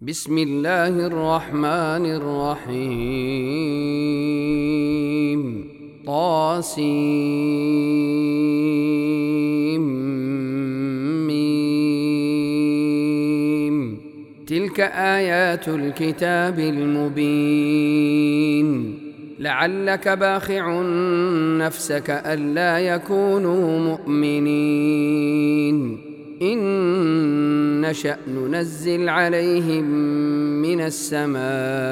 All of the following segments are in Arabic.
بسم الله الرحمن الرحيم طاسيم تلك آيات الكتاب المبين لعلك باخع نفسك ألا يكونوا مؤمنين إن نشأ ننزل عليهم من السماء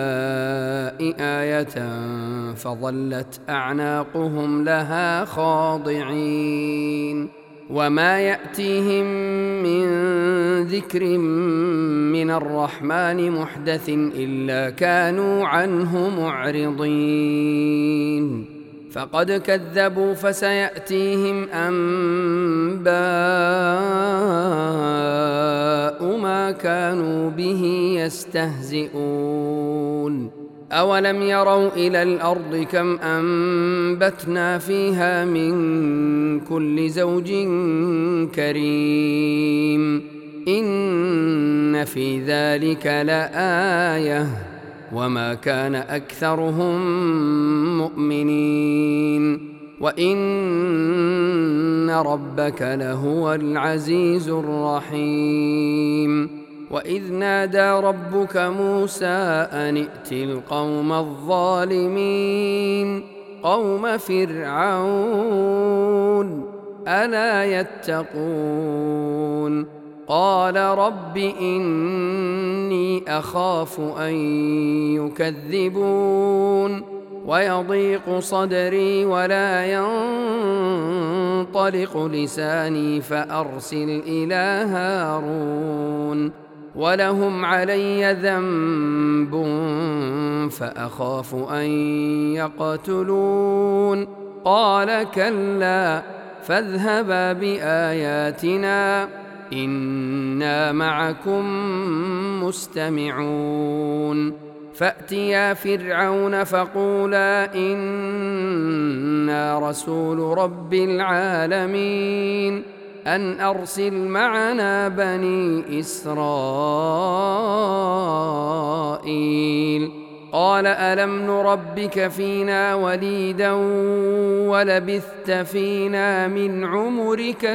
آية فظلت أعناقهم لها خاضعين وما يأتيهم من ذكر من الرحمن محدث إلا كانوا عنه معرضين فقد كذبوا فسيأتيهم أنباء ما كانوا به يستهزئون أولم يروا إلى الأرض كم أنبتنا فيها من كل زوج كريم إن في ذلك لآية وما كان أكثرهم مؤمنين وإن ربك لهو العزيز الرحيم وإذ نادى ربك موسى أن ائت القوم الظالمين قوم فرعون ألا يتقون قال رب إني أخاف أن يكذبون ويضيق صدري ولا ينطلق لساني فأرسل إلى هارون ولهم علي ذنب فأخاف أن يقتلون قال كلا فاذهبا بآياتنا إنا معكم مستمعون فأتيا فرعون فقولا إنا رسول رب العالمين أن أرسل معنا بني إسرائيل قال ألم نربك فينا وليدا ولبثت فينا من عمرك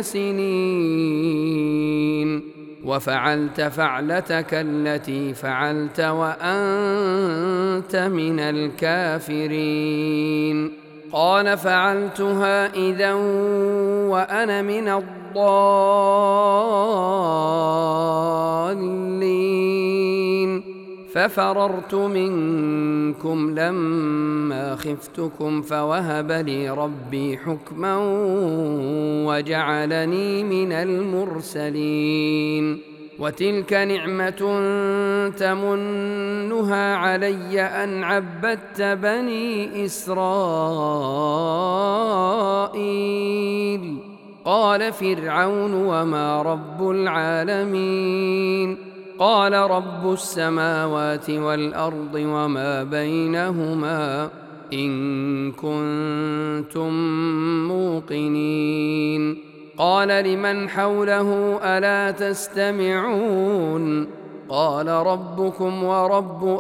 سنين وفعلت فعلتك التي فعلت وأنت من الكافرين قال فعلتها إذا وأنا من الضالين ففررت منكم لما خفتكم فوهب لي ربي حكما وجعلني من المرسلين وتلك نعمة تمنها علي أن عبدت بني إسرائيل قال فرعون وما رب العالمين قال رب السماوات والأرض وما بينهما إن كنتم موقنين قال لمن حوله ألا تستمعون قال ربكم ورب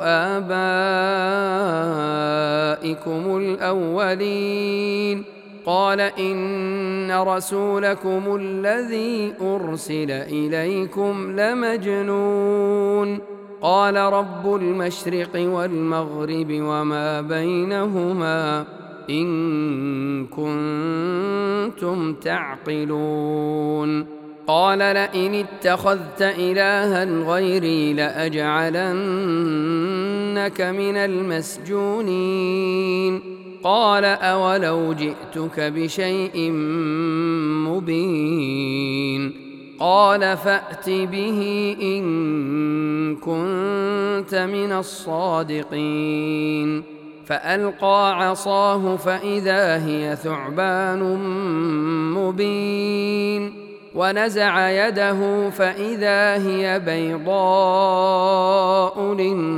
آبائكم الأولين قال إن رسولكم الذي أرسل إليكم لمجنون قال رب المشرق والمغرب وما بينهما إن كنتم تعقلون قال لئن اتخذت إلها غيري لأجعلنك من المسجونين قال أولو جئتك بشيء مبين قال فأت به إن كنت من الصادقين فألقى عصاه فإذا هي ثعبان مبين ونزع يده فإذا هي بيضاء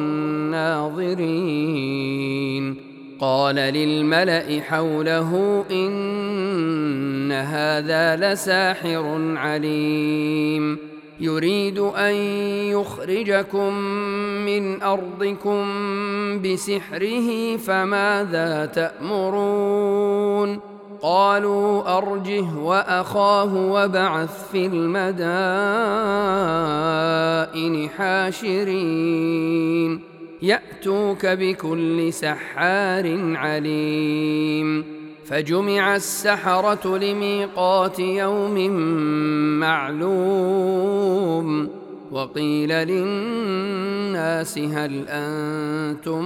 للناظرين قال للملأ حوله إن هذا لساحر عليم يريد أن يخرجكم من أرضكم بسحره فماذا تأمرون قالوا أرجه وأخاه وابعث في المدائن حاشرين يأتوك بكل سحار عليم فجمع السحرة لميقات يوم معلوم وقيل للناس هل أنتم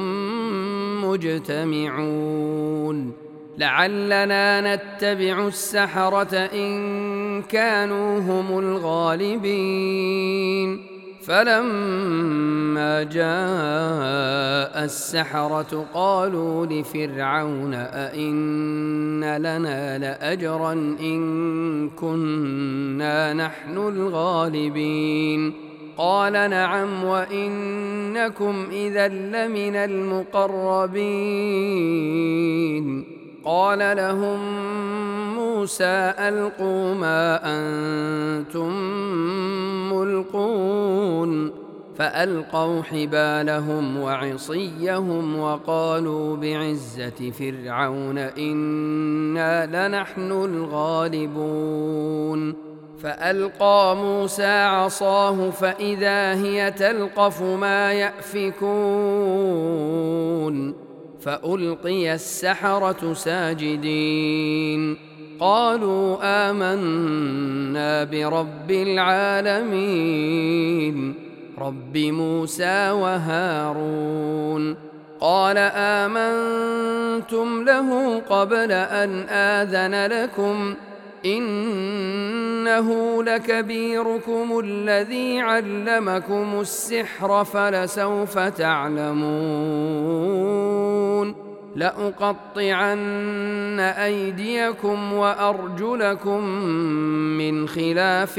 مجتمعون لعلنا نتبع السحرة إن كانوا هم الغالبين فلما جاء السحرة قالوا لفرعون أئن لنا لأجرا إن كنا نحن الغالبين قال نعم وإنكم إذا لمن المقربين قال لهم موسى ألقوا ما أنتم ملقون فألقوا حبالهم وعصيهم وقالوا بعزة فرعون إنا لنحن الغالبون فألقى موسى عصاه فإذا هي تلقف ما يأفكون فألقي السحرة ساجدين قالوا آمنا برب العالمين رب موسى وهارون قال آمنتم له قبل أن آذن لكم إنه لكبيركم الذي علمكم السحر فلسوف تعلمون لأقطعن أيديكم وأرجلكم من خلاف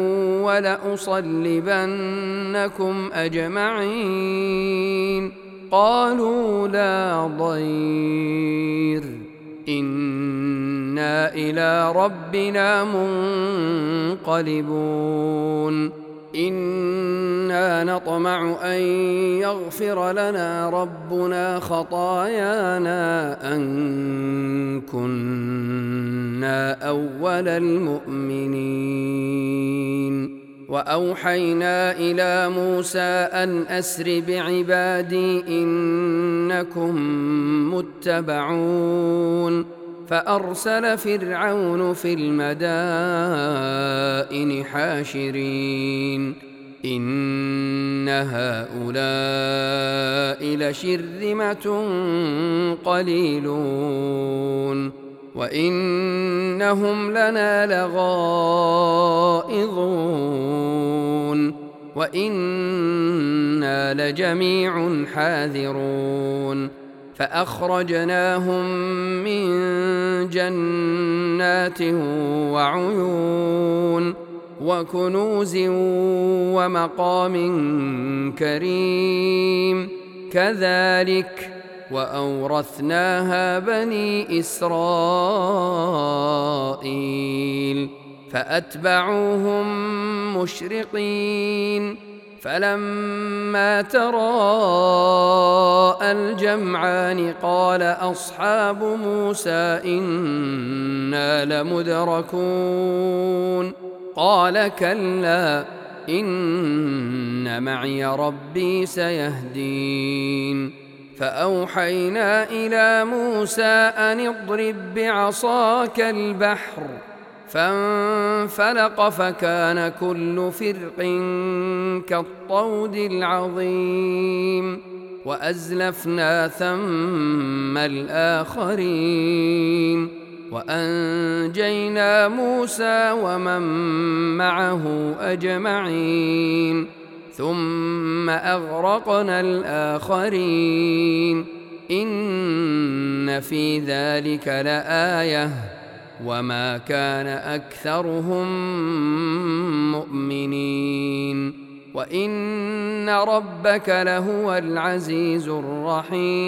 ولأصلبنكم أجمعين قالوا لا ضير إنا إلى ربنا منقلبون إنا نطمع أن يغفر لنا ربنا خطايانا أن كنا أول المؤمنين وأوحينا إلى موسى أن أسر بعبادي إنكم متبعون فأرسل فرعون في المدائن حاشرين إن هؤلاء لشرذمة قليلون وإنهم لنا لغائظون وإنا لجميع حاذرون فأخرجناهم من جنات وعيون وكنوز ومقام كريم كذلك وأورثناها بني إسرائيل فأتبعوهم مشرقين فلما تراءى الجمعان قال أصحاب موسى إنا لمدركون قال كلا إن معي ربي سيهدين فأوحينا إلى موسى أن اضرب بعصاك البحر فانفلق فكان كل فرق كالطود العظيم وأزلفنا ثم الآخرين وأنجينا موسى ومن معه أجمعين ثم أغرقنا الآخرين إن في ذلك لآية وما كان أكثرهم مؤمنين وإن ربك لهو العزيز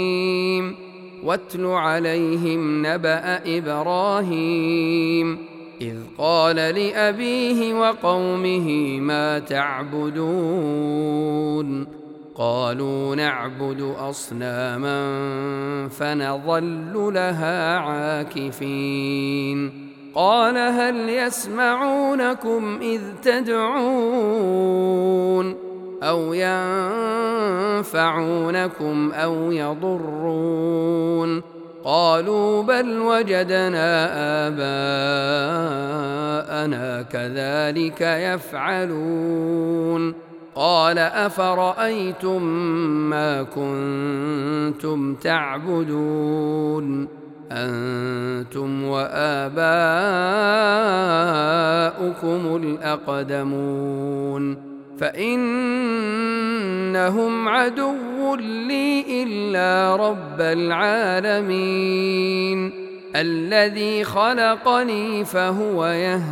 الرحيم واتل عليهم نبأ إبراهيم إذ قال لأبيه وقومه ما تعبدون قالوا نعبد أصناما فنظل لها عاكفين قال هل يسمعونكم إذ تدعون أو ينفعونكم أو يضرون قالوا بل وجدنا آباءنا كذلك يفعلون قال أفرأيتم ما كنتم تعبدون أنتم وآباؤكم الأقدمون فإنهم عدو لي إلا رب العالمين الذي خلقني فهو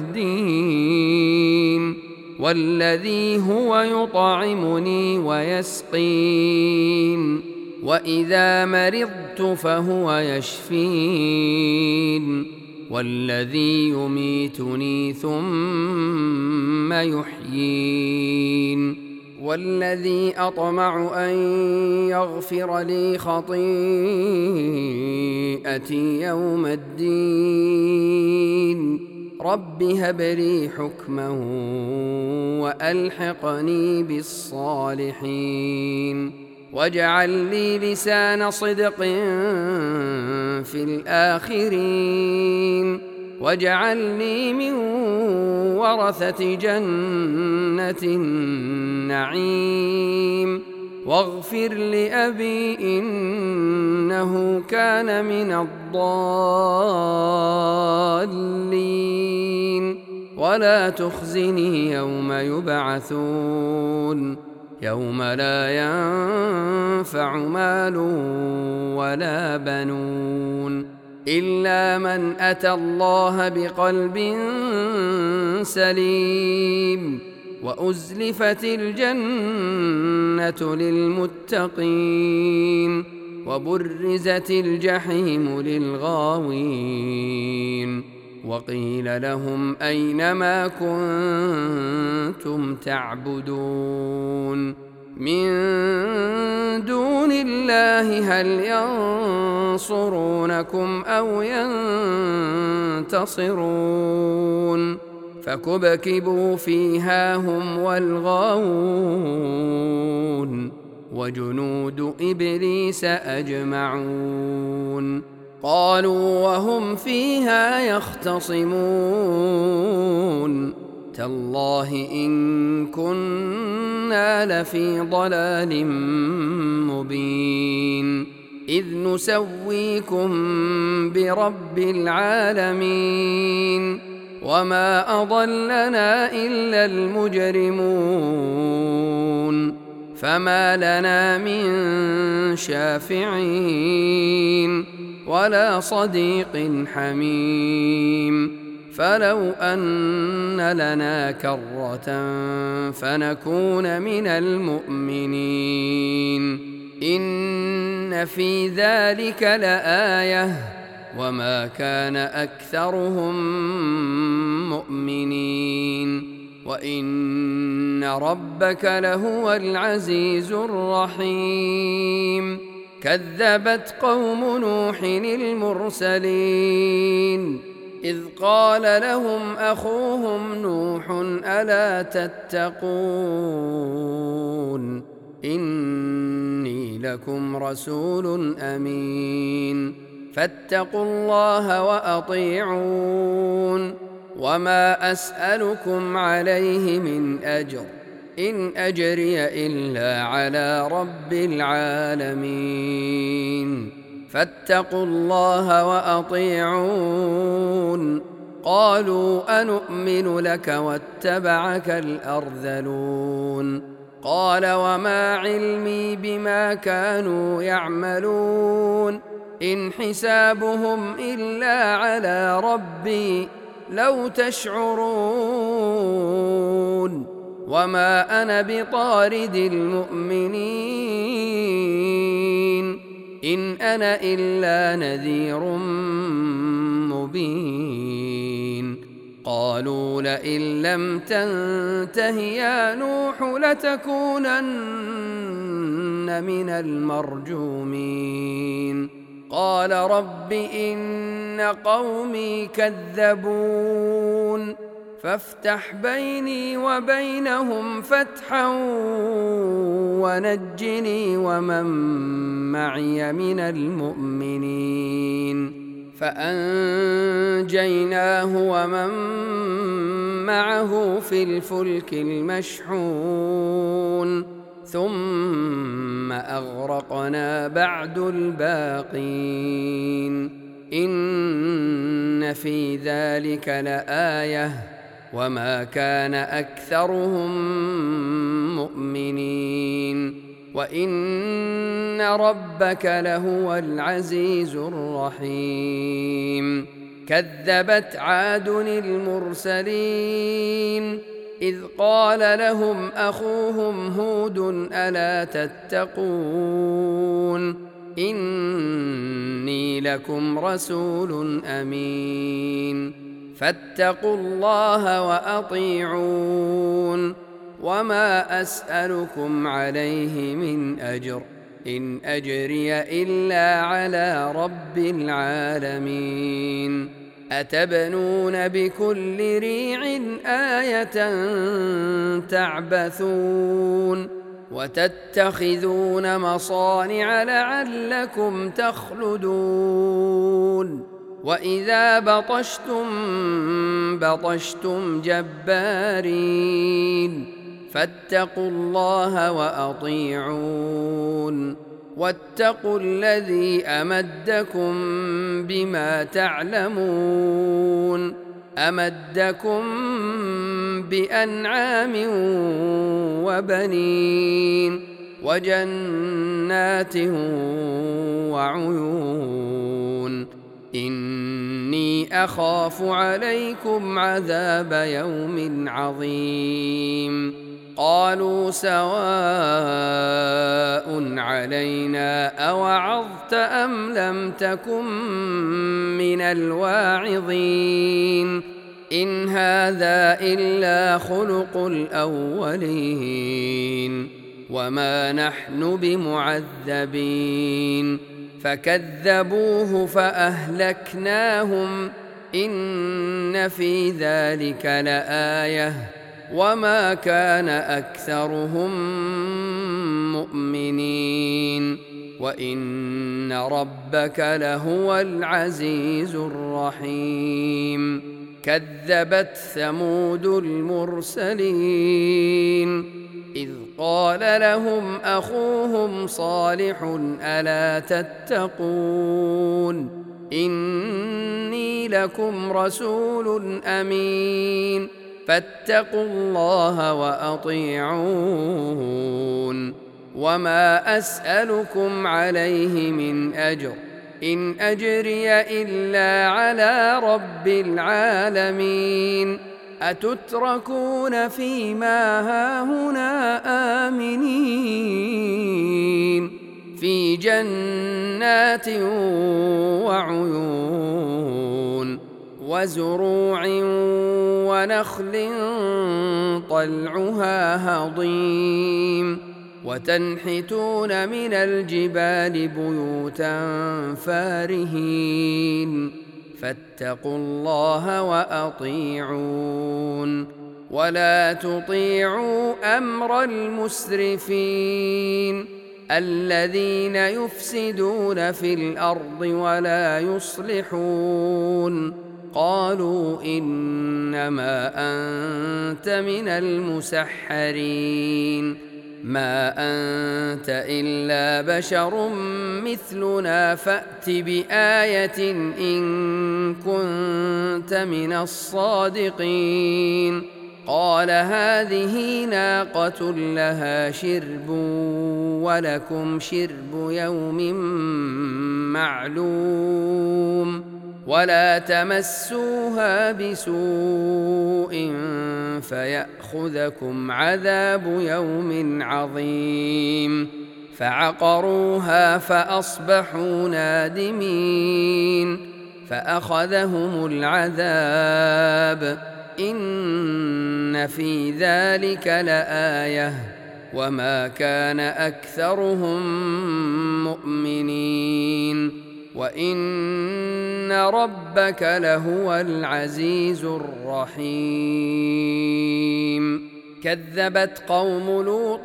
يهدين والذي هو يطعمني ويسقين وإذا مرضت فهو يشفين والذي يميتني ثم يحيين والذي أطمع أن يغفر لي خطيئتي يوم الدين رب هب لي حكما وألحقني بالصالحين واجعل لي لسان صدق في الآخرين واجعلني من ورثة جنة النعيم واغفر لأبي إنه كان من الضالين ولا تخزني يوم يبعثون يوم لا ينفع مال ولا بنون إلا من أتى الله بقلب سليم وأزلفت الجنة للمتقين وبرزت الجحيم للغاوين وقيل لهم أين ما كنتم تعبدون من دون الله هل ينصرونكم أو ينتصرون فكبكبوا فيها هم والغاوون وجنود إبليس أجمعون قالوا وهم فيها يختصمون تالله إن كنا لفي ضلال مبين إذ نسويكم برب العالمين وما أضلنا إلا المجرمون فما لنا من شافعين ولا صديق حميم فلو أن لنا كرة فنكون من المؤمنين إن في ذلك لآية وما كان أكثرهم مؤمنين وإن ربك لهو العزيز الرحيم كذبت قوم نوح المرسلين إذ قال لهم أخوهم نوح ألا تتقون إني لكم رسول أمين فاتقوا الله وأطيعون وما أسألكم عليه من أجر إن أجري إلا على رب العالمين فاتقوا الله وأطيعون قالوا أنؤمن لك واتبعك الأرذلون قال وما علمي بما كانوا يعملون إن حسابهم إلا على ربي لو تشعرون وما أنا بطارد المؤمنين إن أنا إلا نذير مبين قالوا لئن لم تنته يا نوح لتكونن من المرجومين قال رب إن قومي كذبون فافتح بيني وبينهم فتحا ونجني ومن معي من المؤمنين فأنجيناه ومن معه في الفلك المشحون ثم أغرقنا بعد الباقين إن في ذلك لآية وما كان أكثرهم مؤمنين وإن ربك لهو العزيز الرحيم كذبت عاد المرسلين إذ قال لهم أخوهم هود ألا تتقون إني لكم رسول أمين فاتقوا الله وأطيعون وما أسألكم عليه من أجر إن أجري إلا على رب العالمين أتبنون بكل ريع آية تعبثون وتتخذون مصانع لعلكم تخلدون وإذا بطشتم بطشتم جبارين فاتقوا الله وأطيعون واتقوا الذي أمدكم بما تعلمون أمدكم بأنعام وبنين وجنات وعيون إني أخاف عليكم عذاب يوم عظيم قالوا سواء علينا أوعظت أم لم تكن من الواعظين إن هذا إلا خلق الأولين وما نحن بمعذبين فكذبوه فأهلكناهم إن في ذلك لآية وما كان أكثرهم مؤمنين وإن ربك لهو العزيز الرحيم كذبت ثمود المرسلين إذ قال لهم أخوهم صالح ألا تتقون إني لكم رسول أمين فاتقوا الله وأطيعون وما أسألكم عليه من أجر إن أجري إلا على رب العالمين أتتركون فيما هاهنا آمنين في جنات وعيون وزروع ونخل طلعها هضيم وتنحتون من الجبال بيوتا فارهين فاتقوا الله وأطيعون ولا تطيعوا أمر المسرفين الذين يفسدون في الأرض ولا يصلحون قالوا إنما أنت من المسحرين ما أنت إلا بشر مثلنا فأت بآية إن كنت من الصادقين قال هذه ناقة لها شرب ولكم شرب يوم معلوم ولا تمسوها بسوء فيأخذكم عذاب يوم عظيم فعقروها فأصبحوا نادمين فأخذهم العذاب إن في ذلك لآية وما كان أكثرهم مؤمنين وإن ربك لهو العزيز الرحيم كذبت قوم لوط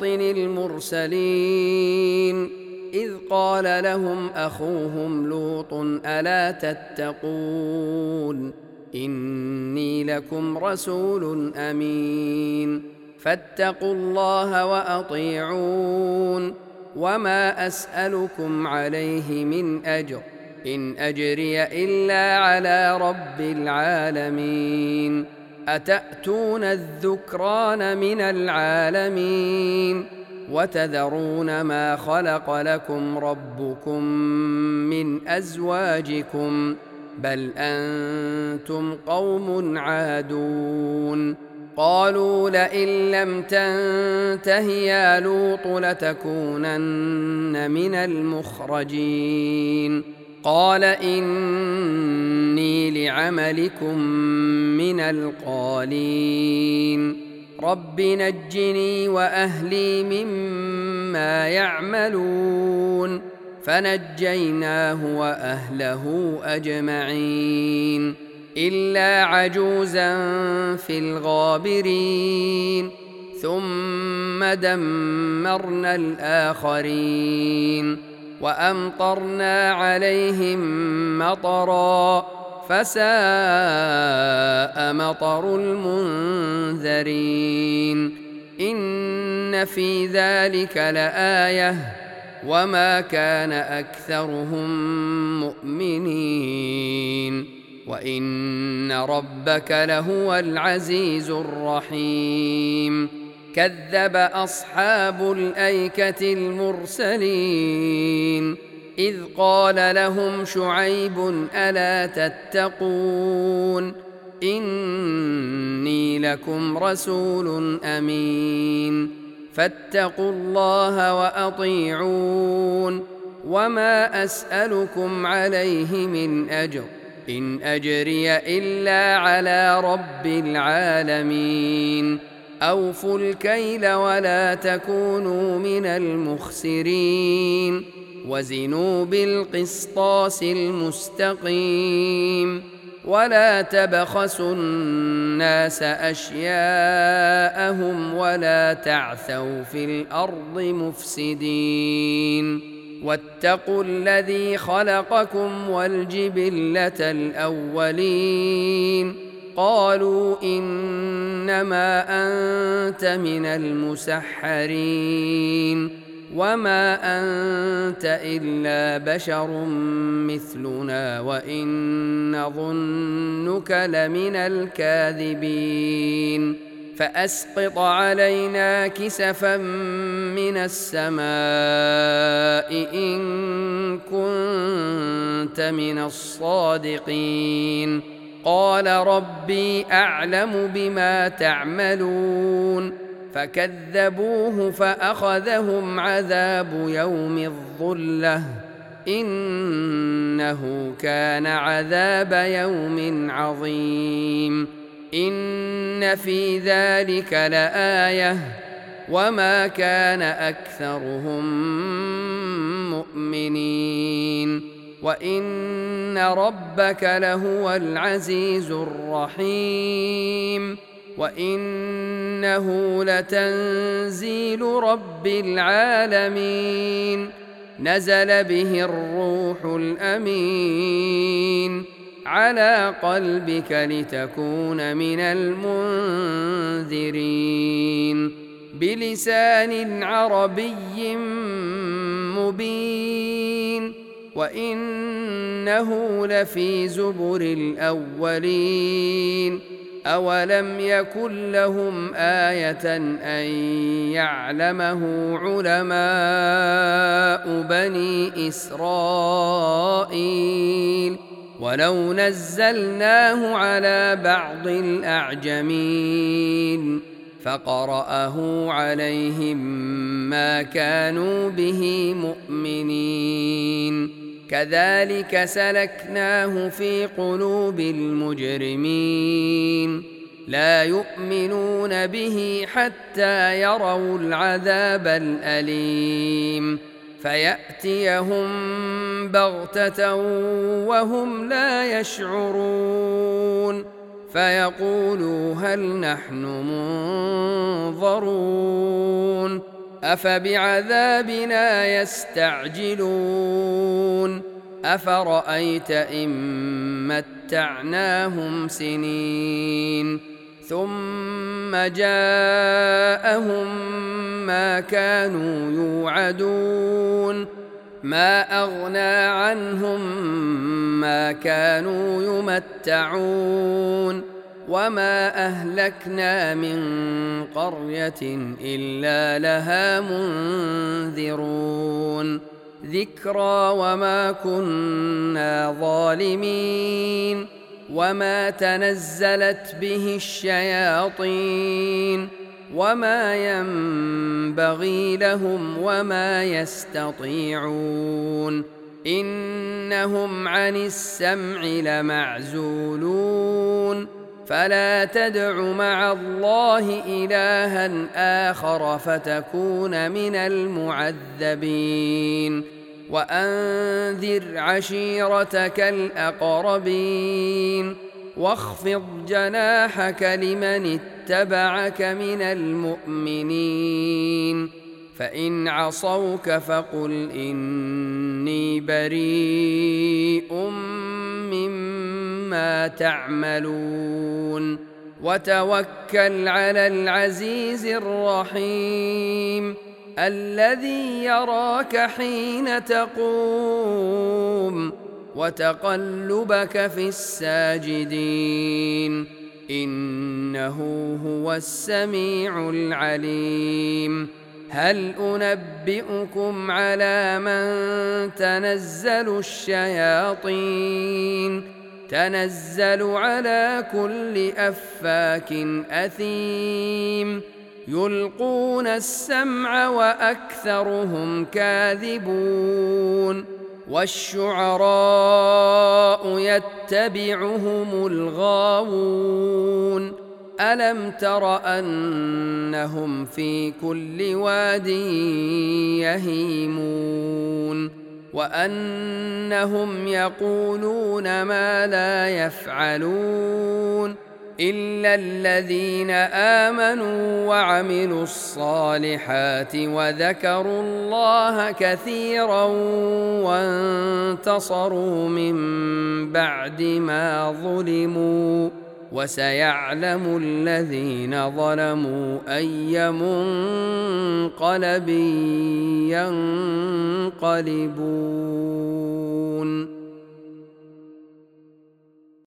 المرسلين إذ قال لهم أخوهم لوط ألا تتقون إني لكم رسول أمين فاتقوا الله وأطيعون وما أسألكم عليه من أجر إن أجري إلا على رب العالمين أتأتون الذكران من العالمين وتذرون ما خلق لكم ربكم من أزواجكم بل أنتم قوم عادون قالوا لئن لم تنته يا لوط لتكونن من المخرجين قال إني لعملكم من القالين رب نجني وأهلي مما يعملون فنجيناه وأهله أجمعين إلا عجوزا في الغابرين ثم دمرنا الآخرين وأمطرنا عليهم مطرا فساء مطر المنذرين إن في ذلك لآية وما كان أكثرهم مؤمنين وإن ربك لهو العزيز الرحيم كذب أصحاب الأيكة المرسلين إذ قال لهم شعيب ألا تتقون إني لكم رسول أمين فاتقوا الله وأطيعون وما أسألكم عليه من أجر إن أجري إلا على رب العالمين أوفوا الكيل ولا تكونوا من المخسرين وزنوا بالقسطاس المستقيم ولا تبخسوا الناس أشياءهم ولا تعثوا في الأرض مفسدين واتقوا الذي خلقكم والجبلة الأولين قالوا إنما أنت من المسحرين وما أنت إلا بشر مثلنا وإن نظنك لمن الكاذبين فأسقط علينا كسفا من السماء إن كنت من الصادقين قال ربي أعلم بما تعملون فكذبوه فأخذهم عذاب يوم الظلة إنه كان عذاب يوم عظيم إن في ذلك لآية وما كان أكثرهم مؤمنين وإن ربك لهو العزيز الرحيم وإنه لتنزيل رب العالمين نزل به الروح الأمين على قلبك لتكون من المنذرين بلسان عربي مبين وإنه لفي زبر الأولين أولم يكن لهم آية أن يعلمه علماء بني إسرائيل ولو نزلناه على بعض الأعجمين فقرأه عليهم ما كانوا به مؤمنين كذلك سلكناه في قلوب المجرمين لا يؤمنون به حتى يروا العذاب الأليم فيأتيهم بغتة وهم لا يشعرون فيقولوا هل نحن منظرون أفبعذابنا يستعجلون أفرأيت إن متعناهم سنين ثم جاءهم ما كانوا يوعدون ما أغنى عنهم ما كانوا يمتعون وما أهلكنا من قرية إلا لها منذرون ذكرى وما كنا ظالمين وما تنزلت به الشياطين وما ينبغي لهم وما يستطيعون إنهم عن السمع لمعزولون فلا تدع مع الله إلها آخر فتكون من المعذبين وأنذر عشيرتك الأقربين واخفض جناحك لمن اتبعك من المؤمنين فإن عصوك فقل إني بريء مما تعملون وتوكل على العزيز الرحيم الذي يراك حين تقوم وتقلبك في الساجدين إنه هو السميع العليم هل أنبئكم على من تنزل الشياطين تنزل على كل أفاك أثيم يلقون السمع وأكثرهم كاذبون والشعراء يتبعهم الغاوون ألم تر أنهم في كل واد يهيمون وأنهم يقولون ما لا يفعلون إلا الذين آمنوا وعملوا الصالحات وذكروا الله كثيرا وانتصروا من بعد ما ظلموا وسيعلم الذين ظلموا أي منقلب ينقلبون